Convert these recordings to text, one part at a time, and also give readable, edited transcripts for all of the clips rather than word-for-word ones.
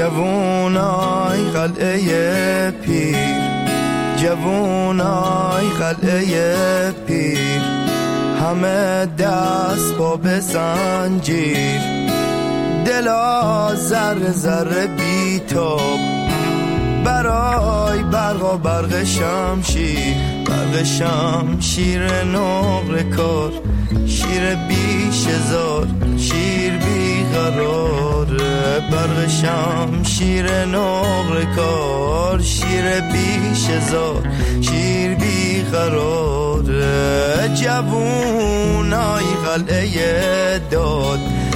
جوونای قلعه پیر، جوونای قلعه پیر، همه دست با به زنجیر، دلا ذره ذره بیتاب برای برق و برق شمشیر، برق شمشیر نقر کار، شیر بیش هزار، شیر بیقراره، برق شمشیر نقر کار، شیر بیش هزار، شیر بیقراره. جوونای قلعه داد،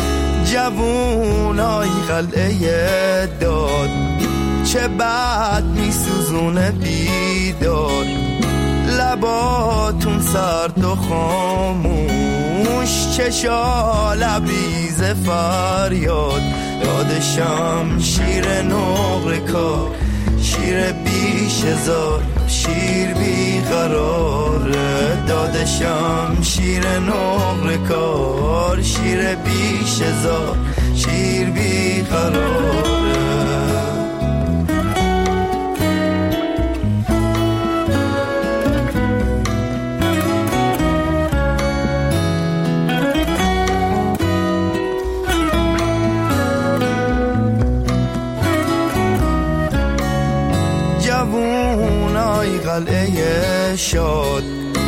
جوونای قلعه داد، چه بد میسوزونه بیداد، لباتون سرد و خاموش، چشا لبریز فریاد، داد شمشیر نقر کار، شیر بیش هزار، شیر بیقراره، داد شمشیر نقر کار، شیر بیش هزار، شیر بیقراره. جوونای قلعه شاد،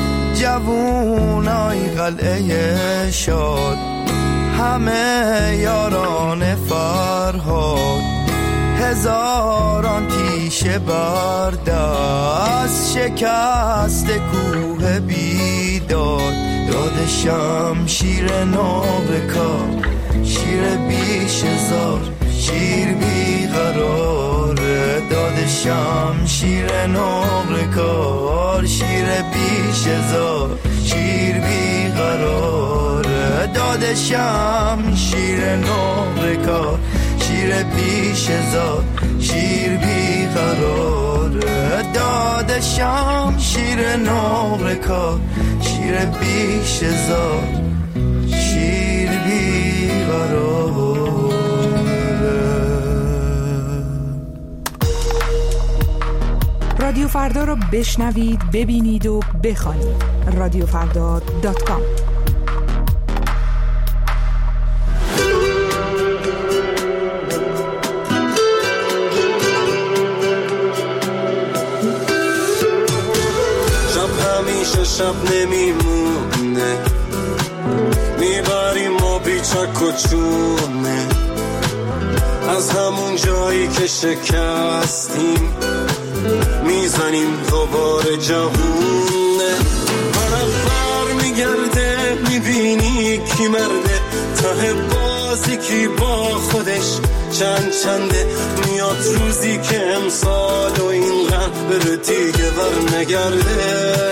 جوونای قلعه شاد، همه یاران فرهاد، هزاران تیشه بر دست، شکست کوه بیداد، داد شمشیر نقر کار، شیر بیش هزار، شیر بیقراره، داد شمشیر نقر کار، شیر بیش هزار، شیر بیقراره، داد شمشیر نقر کار، شیر بیش هزار، شیر بیقراره، داد شمشیر نقر کار، شیر بیش هزار، شیر بیقراره. رادیو فردا رو بشنوید، ببینید و بخوانید. radiofrda.com. شب همیشه شب نمیمونه، میبریم ما بیچک و چونه، از همون جایی که شکستیم میزنیم دوباره جوونه. طرف بر میگرده میبینی کی مرده، ته بازی کی با خودش چند چنده، میاد روزی که امسال و اینقدر بره دیگه بر نگرده.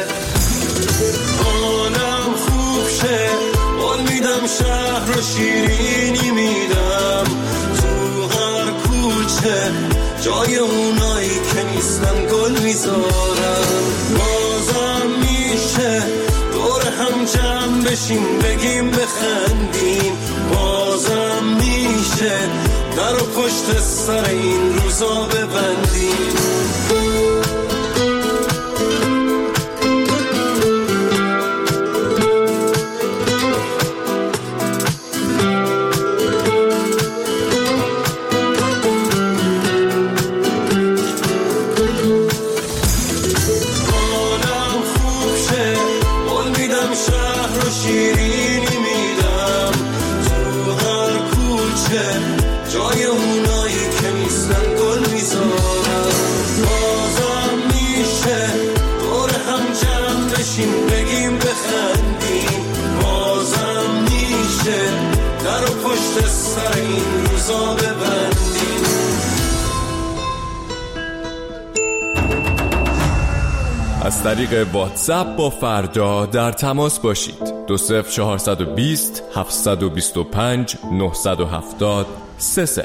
حالم خوب شه قول میدم، شهر رو شیرینی میدم، تو هر کوچه جای اونایی که نیستن گل میذارم. بازم میشه دور هم جمع بشیم بگیم بخندیم، بازم میشه در و پشت سر این روزا ببندیم. از طریق واتساپ با فردا در تماس باشید. 20420 725 970 30.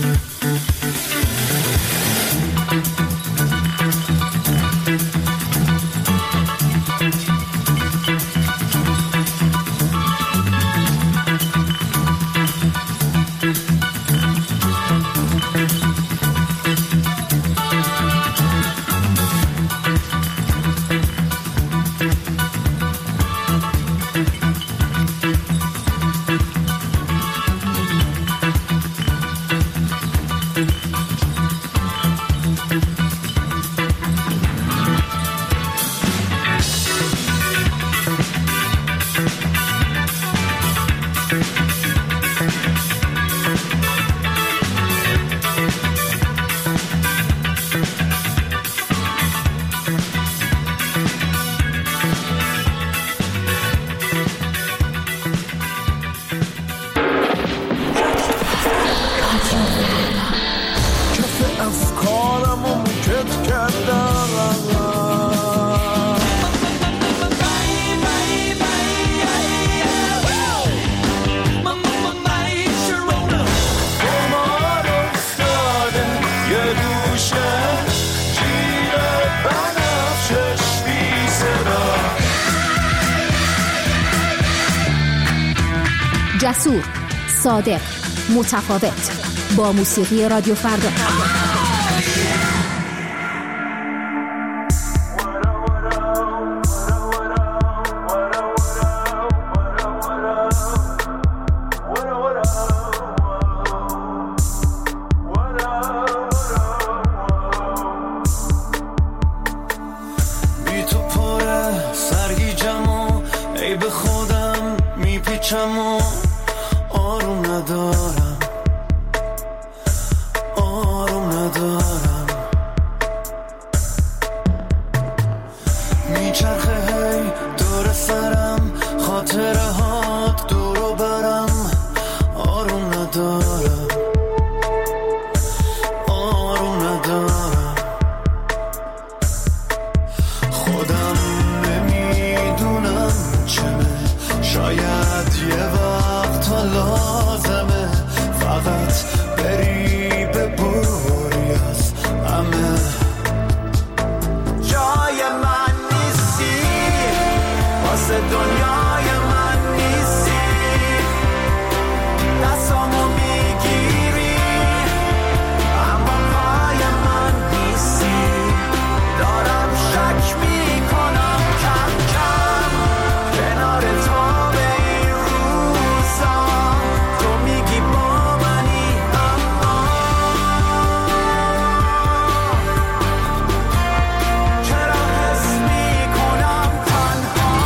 جسور، صادق، متفاوت، با موسیقی رادیو فردا. بی تو پره سرگیجم و ای به خودم میپیچم و آروم ندارم، آروم ندارم. میچرخه هی دور سرم، خاطره هات دورو برم، آروم ندارم، آروم ندارم. خودم نمیدونم چمه، شاید یه وقت ها لازمه فقط بری ببری از همه. جای من نیستی، واسه دنیای من نیستی، دستامو میگیری اما پای من نیستی. دارم شک میکنم کم کم کنار تو به این روزا، تو میگی با منی اما چرا حس میکنم تنها.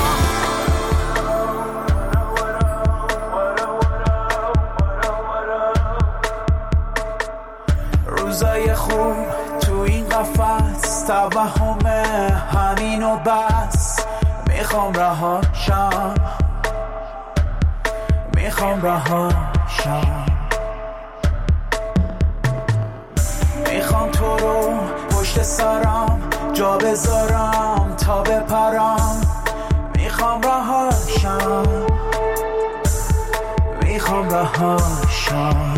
روزای خوب تو این قفس توهمه همین و بس. میخوام رهاشم، میخوام رهاشم. میخوام تو رو پشت سرم جا بذارم تا بپرم. میخوام رهاشم، میخوام رهاشم.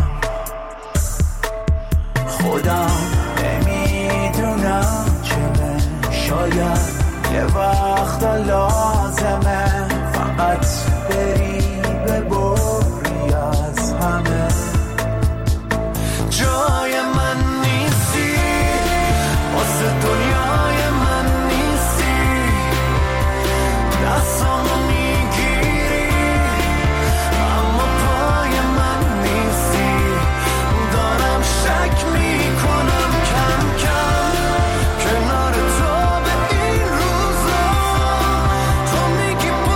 خودم نمیدونم چمه، شاید یه وقت لازمه فقط بری ببری از همه. جای من نیستی، واسه دنیای من نیستی، دستامو میگیری اما پای من نیستی. دارم شک میکنم کم کم کنار تو به این روزا، تو میگی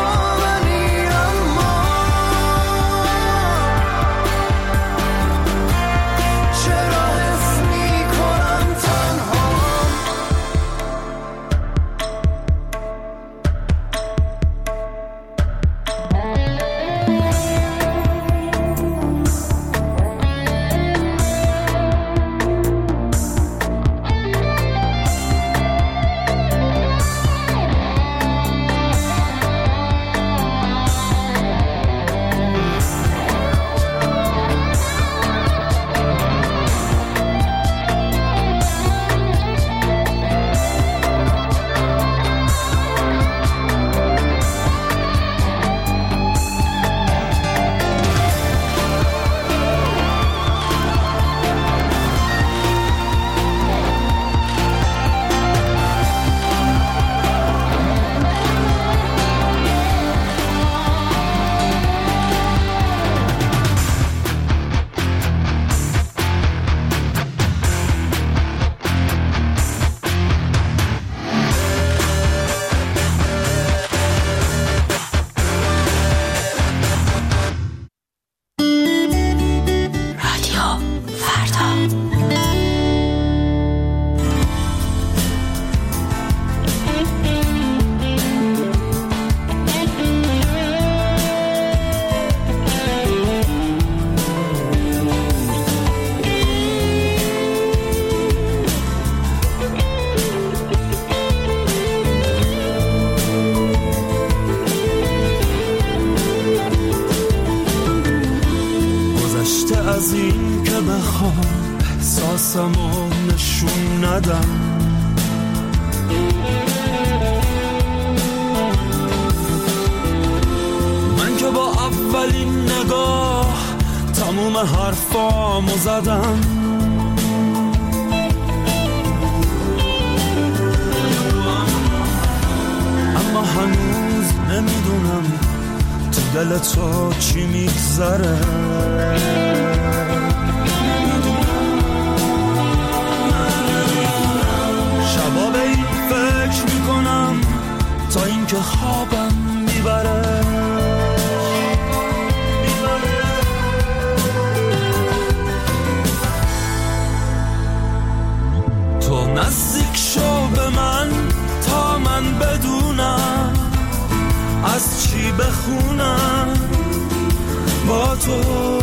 نمیخوام احساسمو نشون ندم. من که با اولین نگاه تموم حرفامو زدم. اما هنوز نمیدونم تو دل تو چی میگذره. شبا به این فکر میکنم تا اینکه خوابم میبره. تو نزدیک شو به من تا من بدونم از چی بخونم با تو.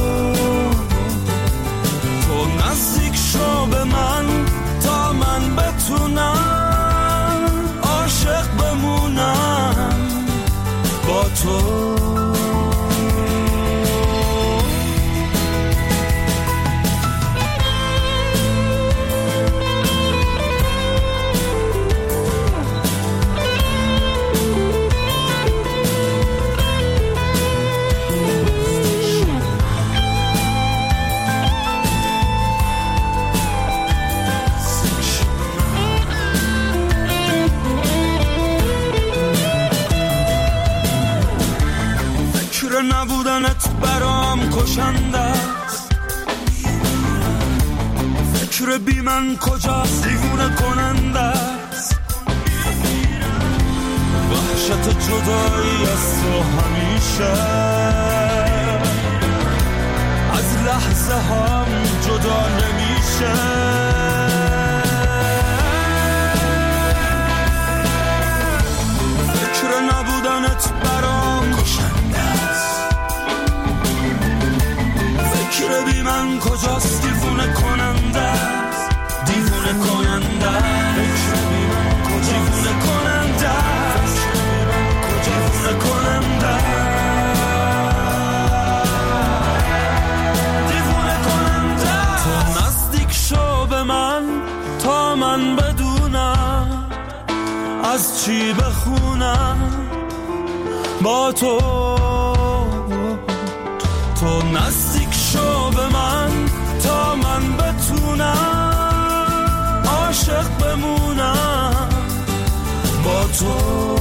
تو نزدیک شو به من تا من بتونم عاشق بمونم با تو. نبودنت برام کشنده است. فکر بی من کجاست دیوونه کننده است. وحشت جدایی از تو همیشه از لحظه هم جدا نمیشه. فکر نبودنت برام کشنده است. فکر بی من کجاست دیوونه کننده است. دیوونه کننده فکر بی من کجاست دیوونه کننده است. دیوونه کننده دیوونه کننده. تو نزدیک شو به من تا من بدونم از چی بخونم با تو. تو نزدیک شو به من تا من بتونم عاشق بمونم با تو.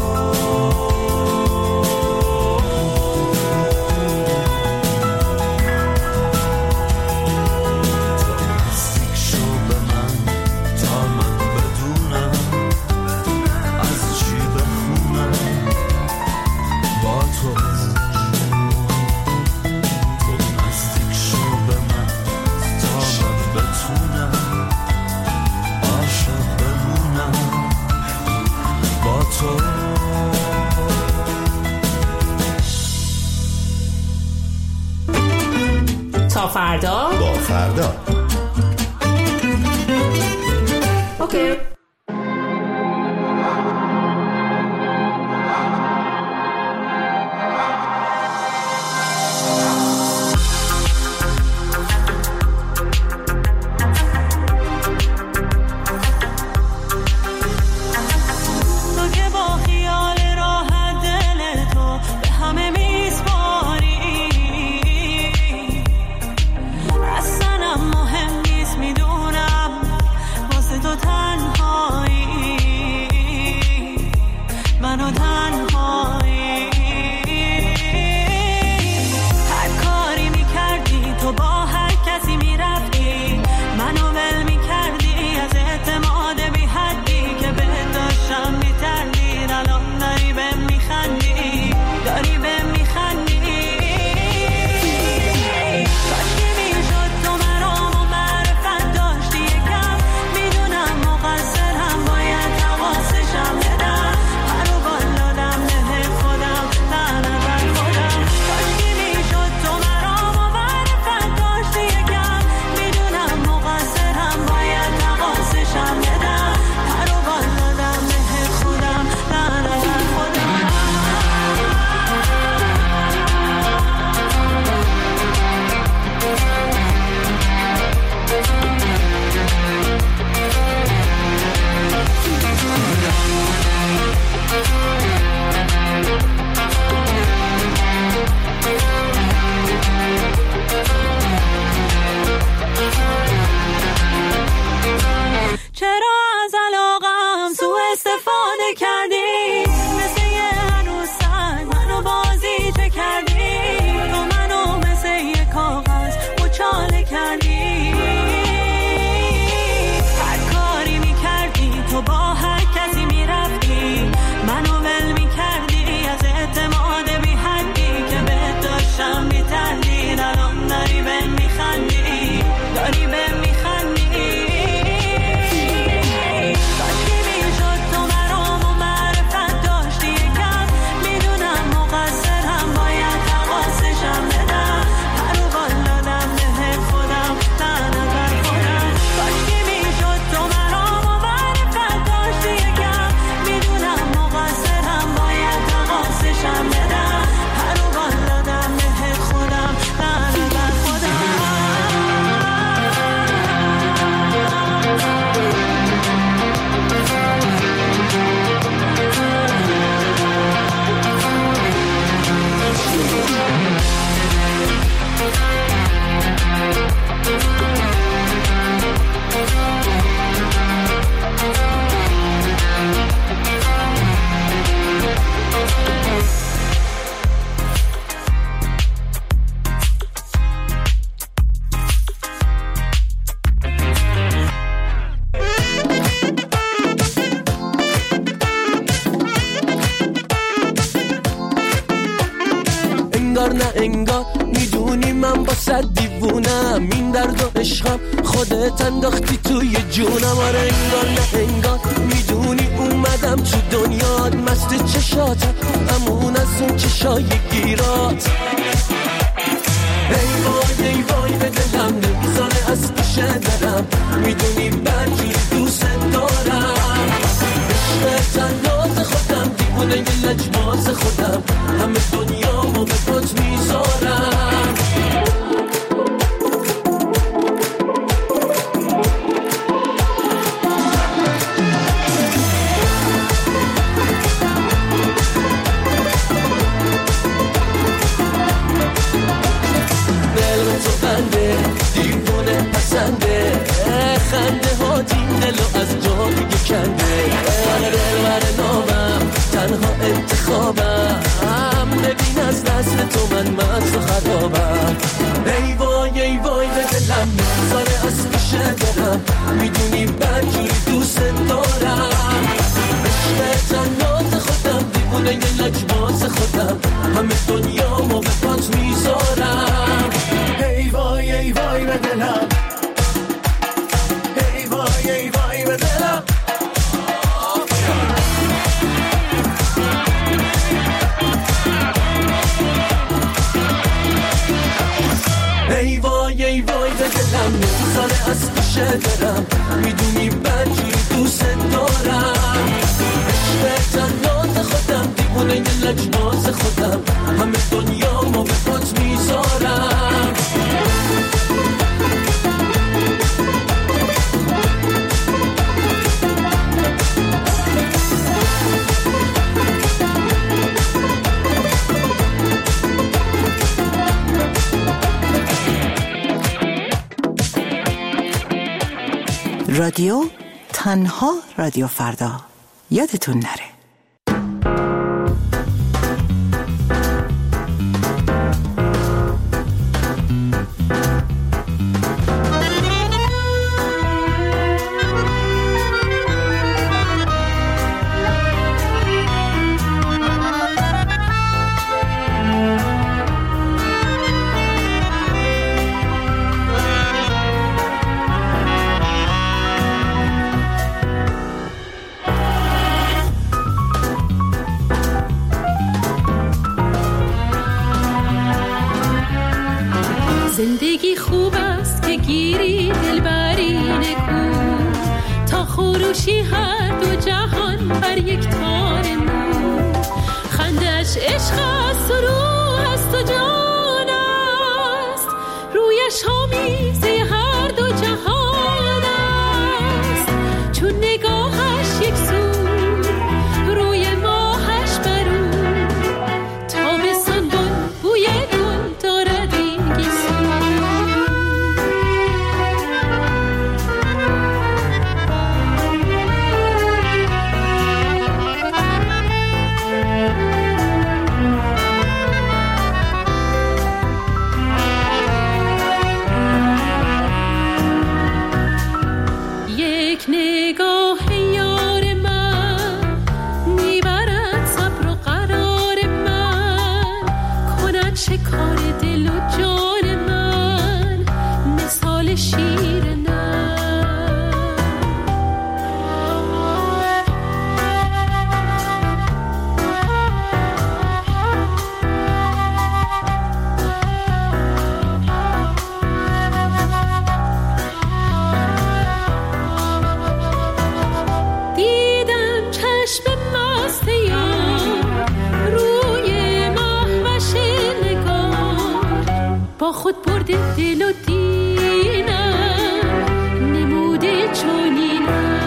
تا فردا با فردا. اوکی. تنها انگار میدونی من با صد دیوونم، این درد و عشقم خودت انداختی توی جونم. آره انگار نه انگار میدونی اومدم تو دنیات، مست چشاتم همون از اون چشای گیرات. ای وای ای وای به دلم نمیذاره از پیش درم، میدونی برجوری دوست دارم. عشق تناز خودم دیوونه یه لجباز خودم، همه دنیامو به پات میذارم. دیوونه پسنده خنده ها دین دلو از جا دیگه کنده. دلبر نامم تنها انتخابم، ببین از دست تو من مست و خرابم. ای وای ای وای به دلم نمیذاره از پیش برم، میدونی برجوری دوست دارم. عشق تنات خودم دیوونه یه لجباز خودم، همه دنیامو به پات میذارم. ای وای ای وای به دلم، ای وای ای وای به دلم. ای وای ای وای به دلم نمیذاره از پیش برم، میدونی برجوری دوست دارم. عشق تنات خودم دیوونه یه لجباز خودم، همه دنیامو به پات میذارم. رادیو تنها رادیو فردا، یادتون نره. زندگی خوب است که گیری دلبری نکو، تا خروشی هر دو جهان بر یک تار مو. خندش عشق است و روح است و جان است، رویش آمیزه هر دو جهان است. چون نگاهش یک سو روی ماهش برو، تابستان بن بوی گل دارد این گیسو. یک نگاه یار من میبرد صبر و قرار من، کند شکار دل و جان من مثال شیر نر. دیدم چشم مست یار روی مهوش نگار، با خود برده دل و دینم نموده چنینم.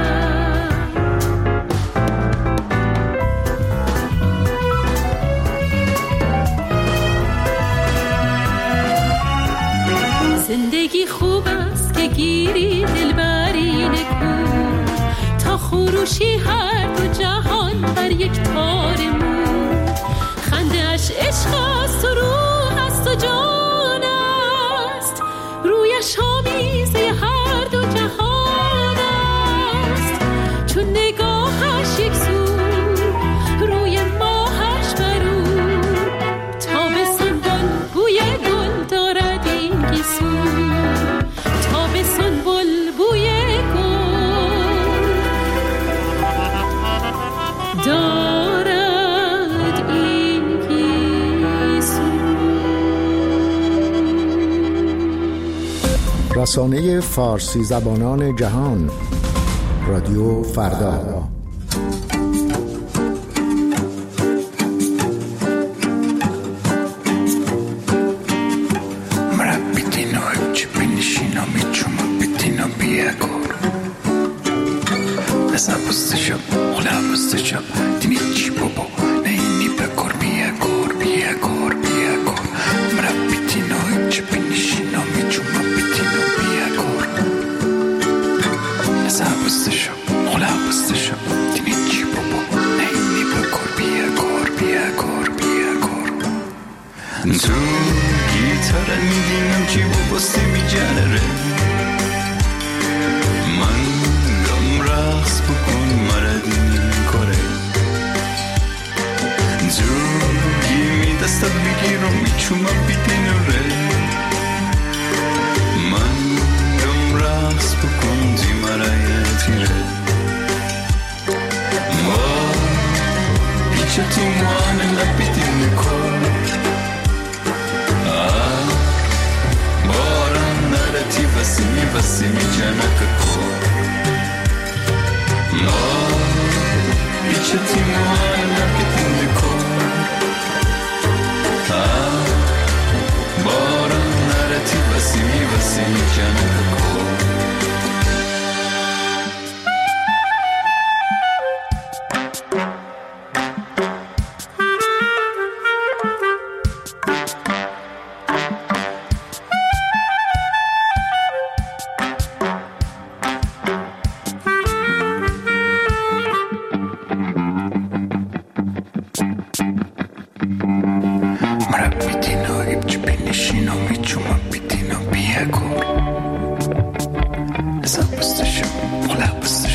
زندگی خوب است که گیری دلبری نکو، تا خروشی هر دو جهان بر یک تار مو. خنده‌اش عشق است و روح است و جان است، رویش آمیزه هر دو جهان است. چون نگاهش یک سو روی ماهش برو، تابستان بن رسانه فارسی زبانان جهان، رادیو فردا. تو گیتاره میدینم چی باستی میجنره من گم رقص بکن مردین کاره تو گیمی دستت بگیرم میچومم بیدینره من گم رقص بکن دی مرای تیره ما بیچه تو مانه لبیدین کن Vasi mi jana kako Ma biće ti moja napitim liko Bora narati vasi mi jana kako Zapustasham,